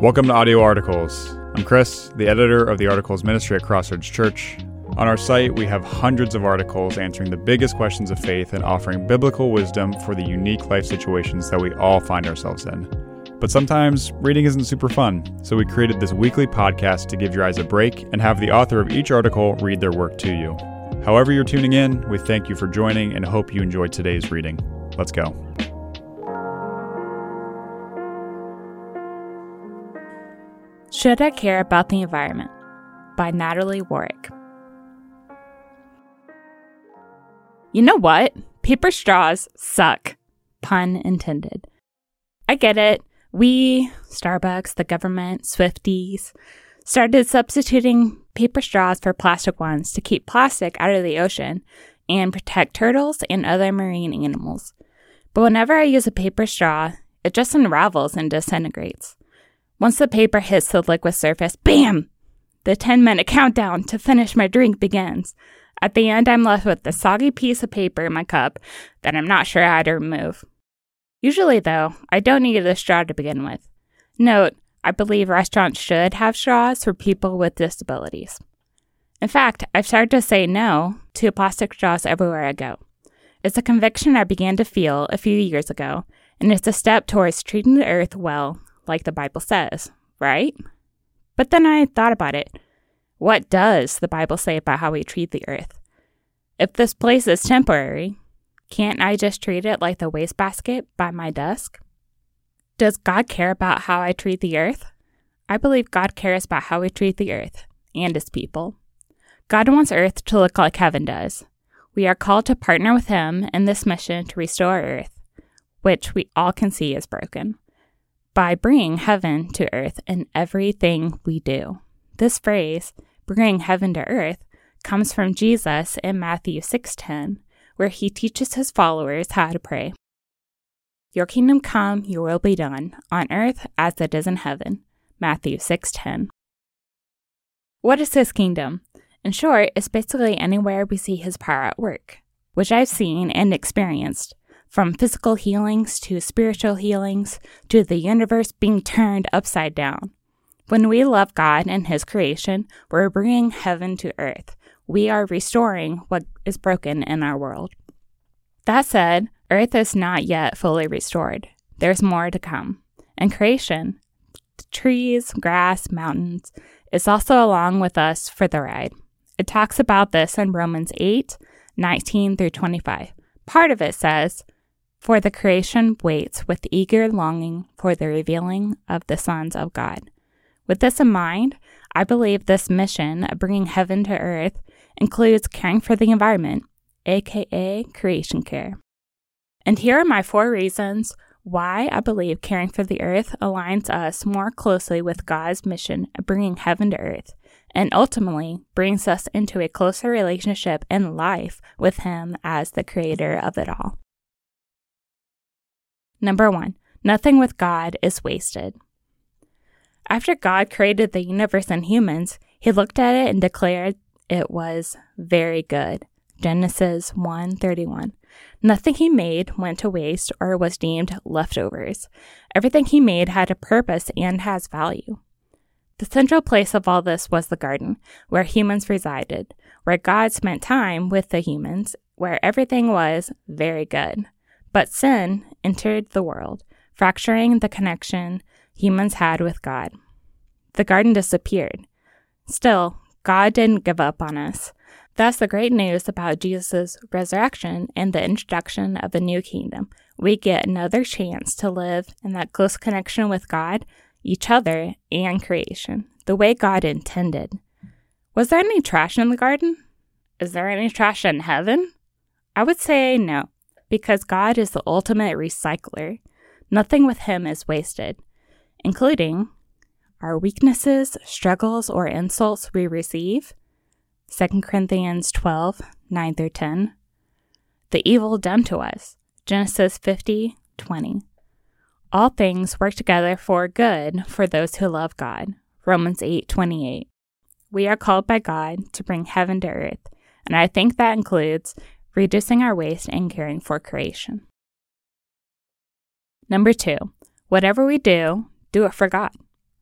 Welcome to Audio Articles. I'm Chris, the editor of the Articles Ministry at Crossroads Church. On our site, we have hundreds of articles answering the biggest questions of faith and offering biblical wisdom for the unique life situations that we all find ourselves in. But sometimes reading isn't super fun, so we created this weekly podcast to give your eyes a break and have the author of each article read their work to you. However you're tuning in, we thank you for joining and hope you enjoyed today's reading. Let's go. Should I Care About the Environment? By Natalie Warwick. You know what? Paper straws suck. Pun intended. I get it. We, Starbucks, the government, Swifties, started substituting paper straws for plastic ones to keep plastic out of the ocean and protect turtles and other marine animals. But whenever I use a paper straw, it just unravels and disintegrates. Once the paper hits the liquid surface, bam! The 10-minute countdown to finish my drink begins. At the end, I'm left with a soggy piece of paper in my cup that I'm not sure how to remove. Usually, though, I don't need a straw to begin with. Note, I believe restaurants should have straws for people with disabilities. In fact, I've started to say no to plastic straws everywhere I go. It's a conviction I began to feel a few years ago, and it's a step towards treating the earth well, like the Bible says, right? But then I thought about it. What does the Bible say about how we treat the earth? If this place is temporary, can't I just treat it like the wastebasket by my desk? Does God care about how I treat the earth? I believe God cares about how we treat the earth and His people. God wants earth to look like heaven does. We are called to partner with Him in this mission to restore earth, which we all can see is broken, by bringing heaven to earth in everything we do. This phrase, bringing heaven to earth, comes from Jesus in Matthew 6:10, where He teaches His followers how to pray. Your kingdom come, your will be done, on earth as it is in heaven. Matthew 6:10. What is His kingdom? In short, it's basically anywhere we see His power at work, which I've seen and experienced. From physical healings to spiritual healings to the universe being turned upside down. When we love God and His creation, we're bringing heaven to earth. We are restoring what is broken in our world. That said, earth is not yet fully restored. There's more to come. And creation, trees, grass, mountains, is also along with us for the ride. It talks about this in Romans 8:19 through 25. Part of it says, "For the creation waits with eager longing for the revealing of the sons of God." With this in mind, I believe this mission of bringing heaven to earth includes caring for the environment, aka creation care. And here are my 4 reasons why I believe caring for the earth aligns us more closely with God's mission of bringing heaven to earth, and ultimately brings us into a closer relationship and life with Him as the creator of it all. Number 1, nothing with God is wasted. After God created the universe and humans, He looked at it and declared it was very good. Genesis 1:31. Nothing He made went to waste or was deemed leftovers. Everything He made had a purpose and has value. The central place of all this was the garden, where humans resided, where God spent time with the humans, where everything was very good. But sin entered the world, fracturing the connection humans had with God. The garden disappeared. Still, God didn't give up on us. That's the great news about Jesus' resurrection and the introduction of a new kingdom. We get another chance to live in that close connection with God, each other, and creation, the way God intended. Was there any trash in the garden? Is there any trash in heaven? I would say no, because God is the ultimate recycler. Nothing with Him is wasted, including our weaknesses, struggles, or insults we receive. 2 Corinthians 12:9 through 10. The evil done to us. Genesis 50:20. All things work together for good for those who love God. Romans 8:28. We are called by God to bring heaven to earth, and I think that includes reducing our waste and caring for creation. Number 2, whatever we do, do it for God.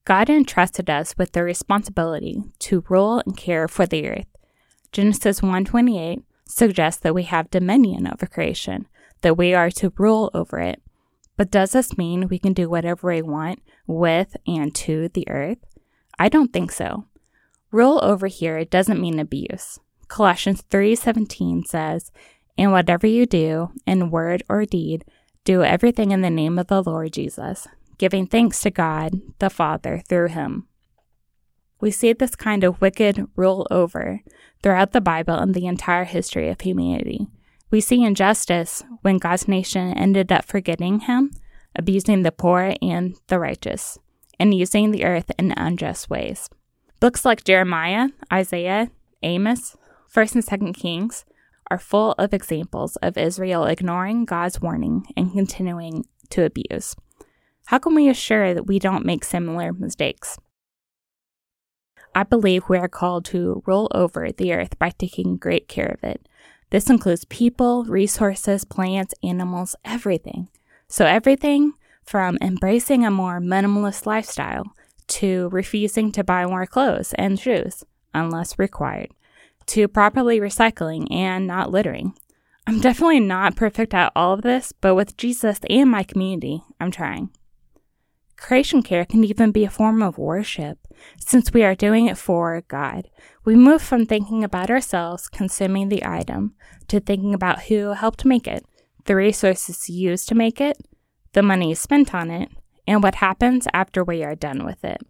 God entrusted us with the responsibility to rule and care for the earth. Genesis 1:28 suggests that we have dominion over creation, that we are to rule over it. But does this mean we can do whatever we want with and to the earth? I don't think so. Rule over here doesn't mean abuse. Colossians 3:17 says, "And whatever you do, in word or deed, do everything in the name of the Lord Jesus, giving thanks to God the Father through him." We see this kind of wicked rule over throughout the Bible and the entire history of humanity. We see injustice when God's nation ended up forgetting him, abusing the poor and the righteous, and using the earth in unjust ways. Books like Jeremiah, Isaiah, Amos, 1st and 2nd Kings are full of examples of Israel ignoring God's warning and continuing to abuse. How can we assure that we don't make similar mistakes? I believe we are called to rule over the earth by taking great care of it. This includes people, resources, plants, animals, everything. So everything from embracing a more minimalist lifestyle to refusing to buy more clothes and shoes unless required, to properly recycling and not littering. I'm definitely not perfect at all of this, but with Jesus and my community, I'm trying. Creation care can even be a form of worship, since we are doing it for God. We move from thinking about ourselves consuming the item to thinking about who helped make it, the resources used to make it, the money spent on it, and what happens after we are done with it.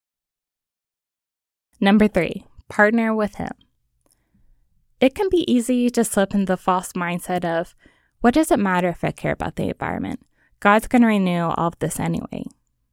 Number 3, partner with him. It can be easy to slip into the false mindset of, what does it matter if I care about the environment? God's going to renew all of this anyway.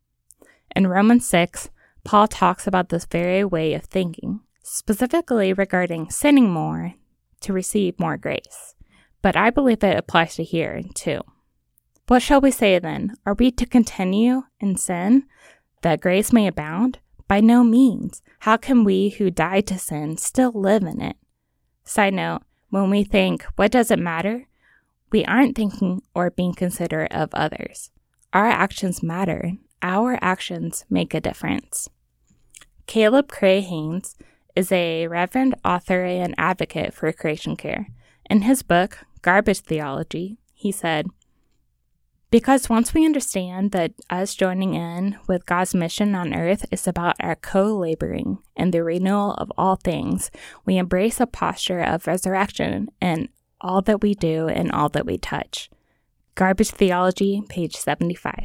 In Romans 6, Paul talks about this very way of thinking, specifically regarding sinning more to receive more grace. But I believe it applies to here, too. What shall we say then? Are we to continue in sin, that grace may abound? By no means. How can we who died to sin still live in it? Side note, when we think, what does it matter? We aren't thinking or being considerate of others. Our actions matter. Our actions make a difference. Caleb Cray Haynes is a reverend author and advocate for creation care. In his book, Garbage Theology, he said, "Because once we understand that us joining in with God's mission on earth is about our co-laboring in the renewal of all things, we embrace a posture of resurrection in all that we do and all that we touch." Garbage Theology, page 75.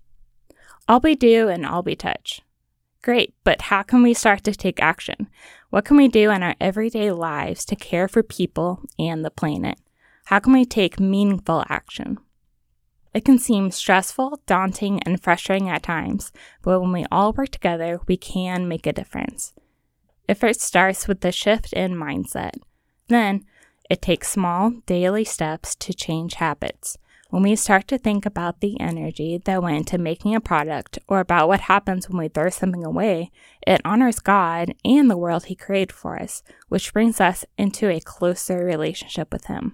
All we do and all we touch. Great, but how can we start to take action? What can we do in our everyday lives to care for people and the planet? How can we take meaningful action? It can seem stressful, daunting, and frustrating at times, but when we all work together, we can make a difference. It first starts with the shift in mindset. Then, it takes small, daily steps to change habits. When we start to think about the energy that went into making a product or about what happens when we throw something away, it honors God and the world He created for us, which brings us into a closer relationship with Him.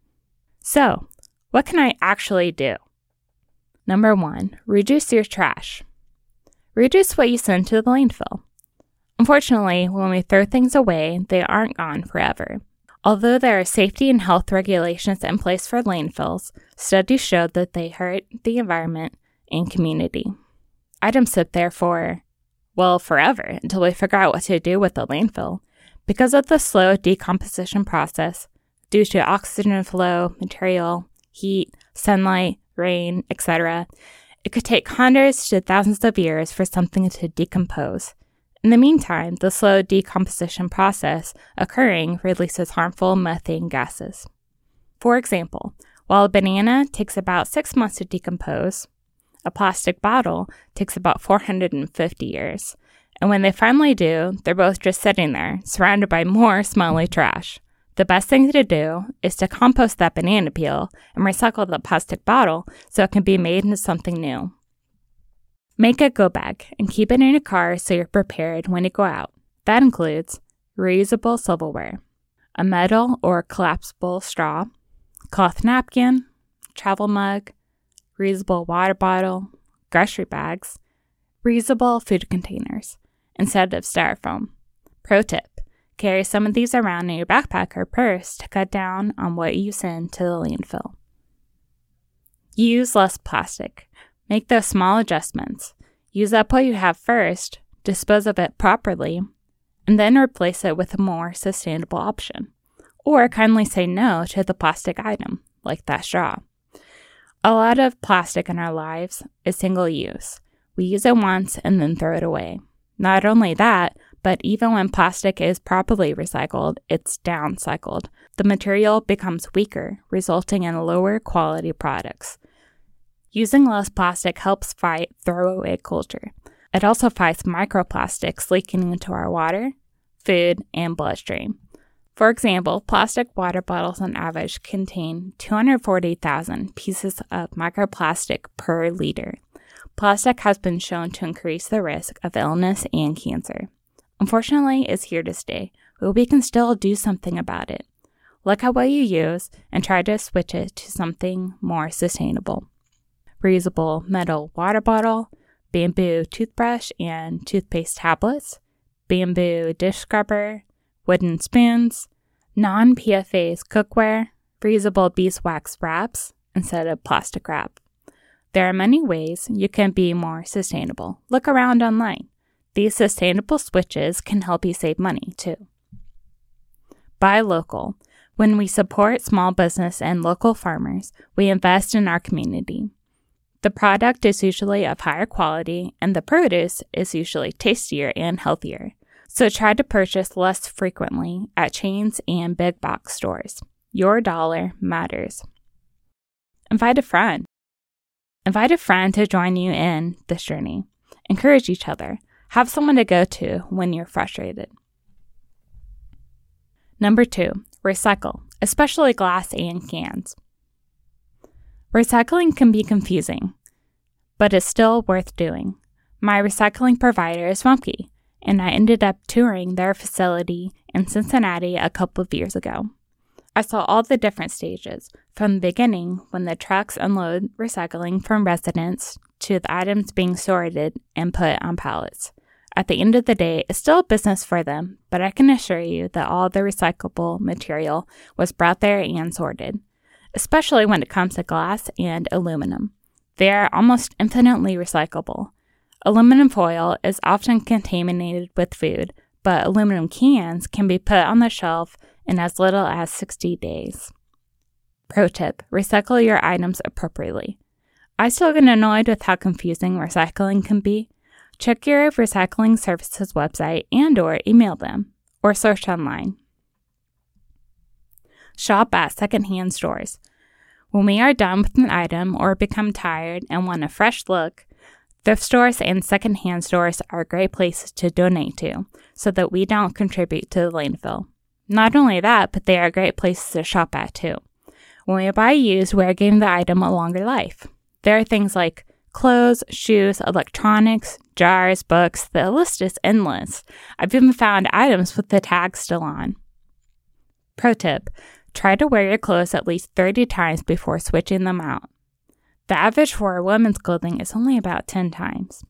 So, what can I actually do? Number 1, reduce your trash. Reduce what you send to the landfill. Unfortunately, when we throw things away, they aren't gone forever. Although there are safety and health regulations in place for landfills, studies show that they hurt the environment and community. Items sit there for, forever until we figure out what to do with the landfill. Because of the slow decomposition process, due to oxygen flow, material, heat, sunlight, rain, etc., it could take hundreds to thousands of years for something to decompose. In the meantime, the slow decomposition process occurring releases harmful methane gases. For example, while a banana takes about 6 months to decompose, a plastic bottle takes about 450 years. And when they finally do, they're both just sitting there, surrounded by more smelly trash. The best thing to do is to compost that banana peel and recycle the plastic bottle so it can be made into something new. Make a go bag and keep it in your car so you're prepared when you go out. That includes reusable silverware, a metal or collapsible straw, cloth napkin, travel mug, reusable water bottle, grocery bags, Reusable food containers instead of styrofoam. Pro tip: carry some of these around in your backpack or purse to cut down on what you send to the landfill. Use less plastic. Make those small adjustments. Use up what you have first, dispose of it properly, and then replace it with a more sustainable option. Or kindly say no to the plastic item, like that straw. A lot of plastic in our lives is single use. We use it once and then throw it away. Not only that, but even when plastic is properly recycled, it's downcycled. The material becomes weaker, resulting in lower quality products. Using less plastic helps fight throwaway culture. It also fights microplastics leaking into our water, food, and bloodstream. For example, plastic water bottles on average contain 240,000 pieces of microplastic per liter. Plastic has been shown to increase the risk of illness and cancer. Unfortunately, it's here to stay, but we can still do something about it. Look at what you use and try to switch it to something more sustainable. Reusable metal water bottle, bamboo toothbrush and toothpaste tablets, bamboo dish scrubber, wooden spoons, non-PFAS cookware, reusable beeswax wraps instead of plastic wrap. There are many ways you can be more sustainable. Look around online. These sustainable switches can help you save money too. Buy local. When we support small business and local farmers, we invest in our community. The product is usually of higher quality, and the produce is usually tastier and healthier. So try to purchase less frequently at chains and big box stores. Your dollar matters. Invite a friend. Invite a friend to join you in this journey. Encourage each other. Have someone to go to when you're frustrated. Number 2, recycle, especially glass and cans. Recycling can be confusing, but it's still worth doing. My recycling provider is Rumpke, and I ended up touring their facility in Cincinnati a couple of years ago. I saw all the different stages, from the beginning when the trucks unload recycling from residents to the items being sorted and put on pallets. At the end of the day, it's still a business for them, but I can assure you that all the recyclable material was brought there and sorted, especially when it comes to glass and aluminum. They are almost infinitely recyclable. Aluminum foil is often contaminated with food, but aluminum cans can be put on the shelf in as little as 60 days. Pro tip: recycle your items appropriately. I still get annoyed with how confusing recycling can be. Check your recycling services website and/or email them, or search online. Shop at secondhand stores. When we are done with an item or become tired and want a fresh look, thrift stores and secondhand stores are great places to donate to so that we don't contribute to the landfill. Not only that, but they are great places to shop at too. When we buy used, we are giving the item a longer life. There are things like clothes, shoes, electronics, jars, books. The list is endless. I've even found items with the tag still on. Pro tip: try to wear your clothes at least 30 times before switching them out. The average for a woman's clothing is only about 10 times.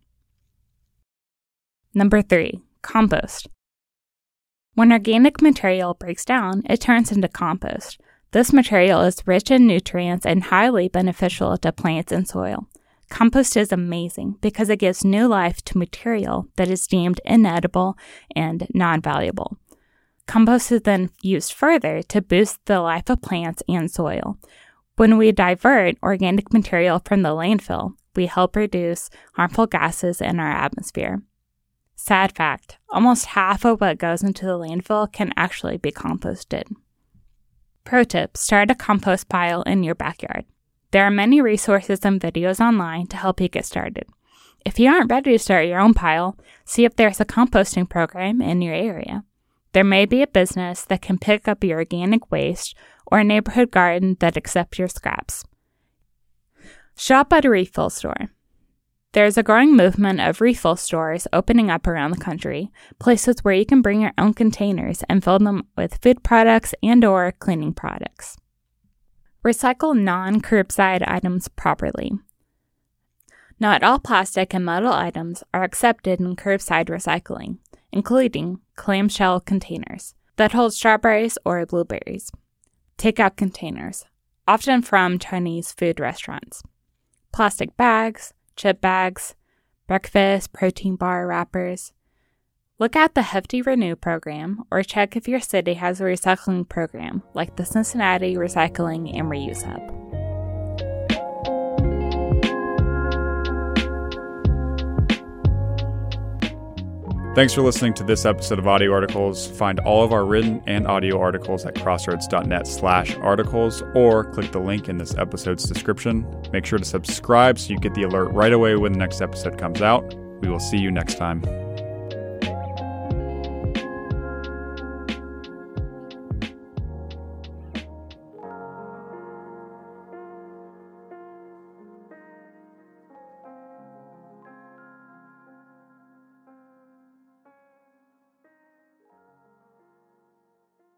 Number 3, compost. When organic material breaks down, it turns into compost. This material is rich in nutrients and highly beneficial to plants and soil. Compost is amazing because it gives new life to material that is deemed inedible and non-valuable. Compost is then used further to boost the life of plants and soil. When we divert organic material from the landfill, we help reduce harmful gases in our atmosphere. Sad fact, almost half of what goes into the landfill can actually be composted. Pro tip: start a compost pile in your backyard. There are many resources and videos online to help you get started. If you aren't ready to start your own pile, see if there's a composting program in your area. There may be a business that can pick up your organic waste or a neighborhood garden that accepts your scraps. Shop at a refill store. There's a growing movement of refill stores opening up around the country, places where you can bring your own containers and fill them with food products and/or cleaning products. Recycle non-curbside items properly. Not all plastic and metal items are accepted in curbside recycling, including clamshell containers that hold strawberries or blueberries, takeout containers, often from Chinese food restaurants, plastic bags, chip bags, breakfast protein bar wrappers. Look at the Hefty Renew program or check if your city has a recycling program like the Cincinnati Recycling and Reuse Hub. Thanks for listening to this episode of Audio Articles. Find all of our written and audio articles at crossroads.net/articles or click the link in this episode's description. Make sure to subscribe so you get the alert right away when the next episode comes out. We will see you next time.